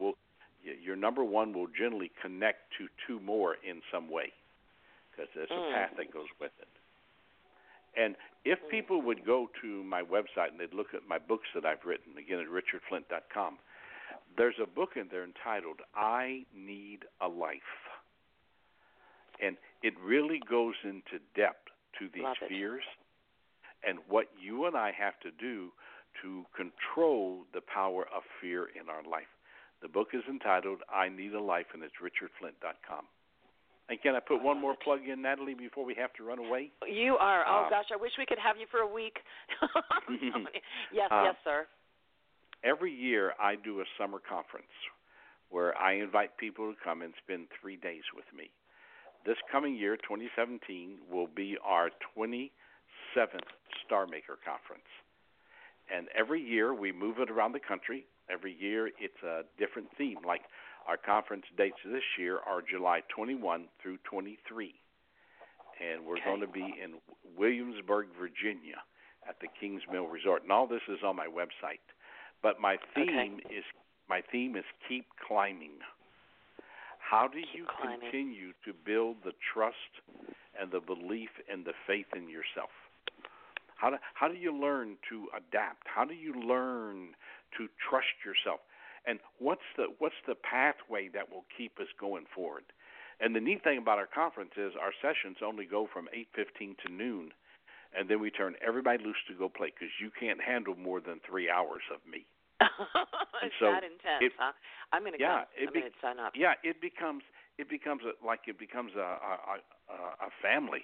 will generally connect to 2 more in some way, because there's a path that goes with it. And if people would go to my website and they'd look at my books that I've written, again at richardflint.com, there's a book in there entitled I Need a Life. And it really goes into depth to these fears and what you and I have to do to control the power of fear in our life. The book is entitled I Need a Life, and it's richardflint.com. And can I put one more plug in, Natalie, before we have to run away? You are. Oh, gosh, I wish we could have you for a week. Yes, sir. Every year I do a summer conference where I invite people to come and spend 3 days with me. This coming year, 2017, will be our 27th Star Maker Conference. And every year we move it around the country. Every year it's a different theme. Like our conference dates this year are July 21 through 23. And we're going to be in Williamsburg, Virginia at the Kings Mill Resort. And all this is on my website. But my theme My theme is keep climbing. How do you climbing. continue to build the trust and the belief and the faith in yourself? How do you learn to adapt? How do you learn to trust yourself? And what's the pathway that will keep us going forward? And the neat thing about our conference is our sessions only go from 8:15 to noon, and then we turn everybody loose to go play because you can't handle more than 3 hours of me. It's so that intense, huh? I'm going to come. I'm going to sign up. Yeah, it becomes a family.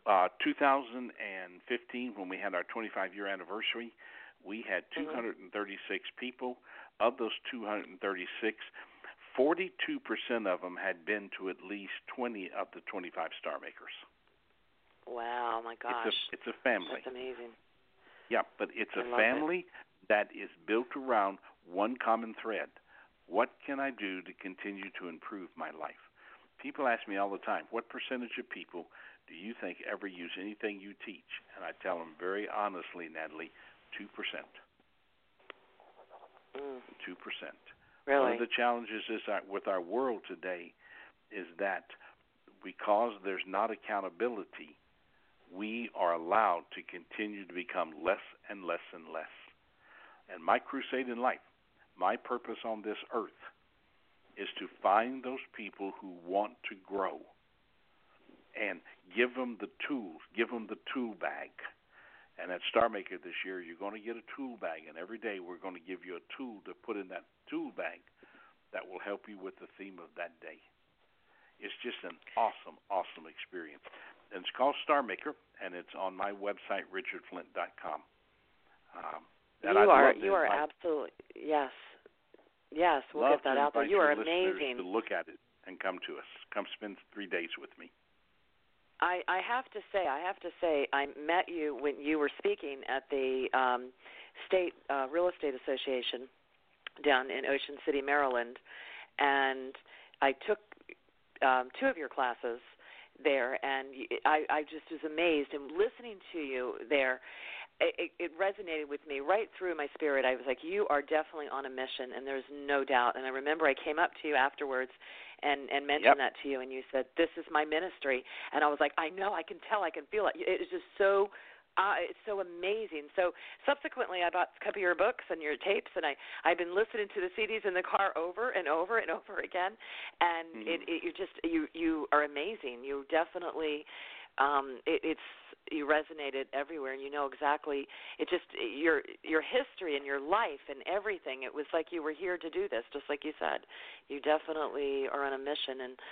2015, when we had our 25-year anniversary, we had 236 people. Of those 236, 42% of them had been to at least 20 of the 25 Star Makers. Wow, my gosh. It's a family. That's amazing. Yeah, but it's a family that is built around one common thread. What can I do to continue to improve my life? People ask me all the time, what percentage of people do you think ever use anything you teach? And I tell them very honestly, Natalie, 2%. 2%. Really? One of the challenges is that with our world today is that because there's not accountability, we are allowed to continue to become less and less and less. And my crusade in life, my purpose on this earth, is to find those people who want to grow and give them the tools, give them the tool bag. And at Star Maker this year, you're going to get a tool bag, and every day we're going to give you a tool to put in that tool bag that will help you with the theme of that day. It's just an awesome, awesome experience. And it's called Star Maker, and it's on my website, richardflint.com. You are absolutely, yes. Yes, we'll get that out there. You are amazing. To look at it and come to us. Come spend 3 days with me. I have to say, I met you when you were speaking at the State Real Estate Association down in Ocean City, Maryland, and I took 2 of your classes there, and I just was amazed. And listening to you there, it resonated with me right through my spirit. I was like, you are definitely on a mission, and there's no doubt. And I remember I came up to you afterwards and mentioned that to you, and you said, this is my ministry. And I was like, I know, I can tell, I can feel it. It's just so it's so amazing. So subsequently, I bought a couple of your books and your tapes, and I've been listening to the CDs in the car over and over and over again. And you are amazing. You definitely you resonated everywhere, and you know exactly. It just your history and your life and everything. It was like you were here to do this, just like you said. You definitely are on a mission, and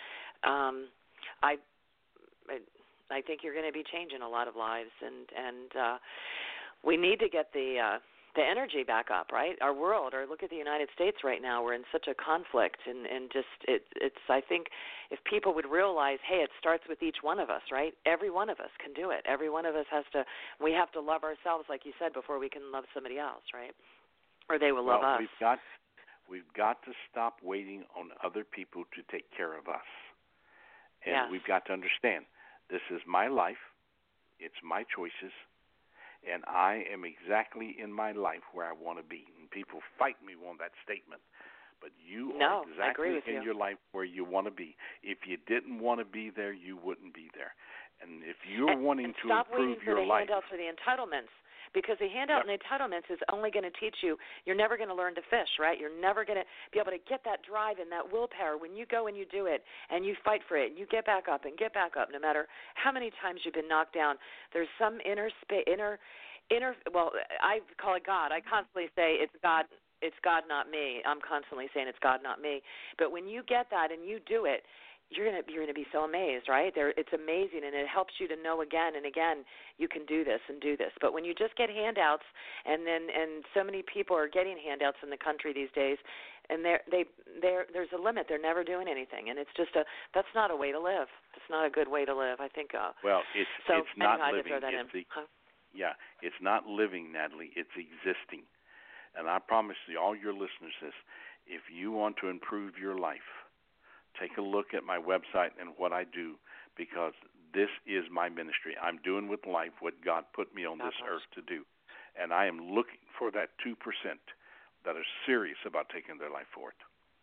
I think you're going to be changing a lot of lives, and we need to get the energy back up, right? Our world, or look at the United States right now. We're in such a conflict, and just it's. I think if people would realize, hey, it starts with each one of us, right? Every one of us can do it. Every one of us has to. We have to love ourselves, like you said, before we can love somebody else, right? Or they will love us. We've got to stop waiting on other people to take care of us, and we've got to understand. This is my life. It's my choices. And I am exactly in my life where I want to be. And people fight me on that statement. But you are exactly in your life where you want to be. If you didn't want to be there, you wouldn't be there. And if you're wanting to improve your life. Stop waiting for the handouts or the entitlements. Because the handout and entitlements is only going to teach you, you're never going to learn to fish, right? You're never going to be able to get that drive and that willpower when you go and you do it and you fight for it and you get back up no matter how many times you've been knocked down. There's some inner, well, I call it God. I constantly say it's God, not me. I'm constantly saying it's God, not me. But when you get that and you do it, you're gonna be so amazed, right? It's amazing, and it helps you to know again and again you can do this and do this. But when you just get handouts, and so many people are getting handouts in the country these days, and there's a limit. They're never doing anything, and it's just that's not a way to live. It's not a good way to live. I think. Well, it's not living. It's not living, Natalie. It's existing, and I promise you, all your listeners, this: if you want to improve your life, take a look at my website and what I do, because this is my ministry. I'm doing with life what God put me on this earth to do. And I am looking for that 2% that are serious about taking their life forward.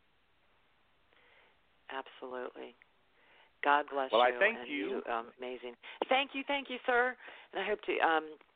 Absolutely. God bless well, you. I thank you. Amazing. Thank you, sir. And I hope to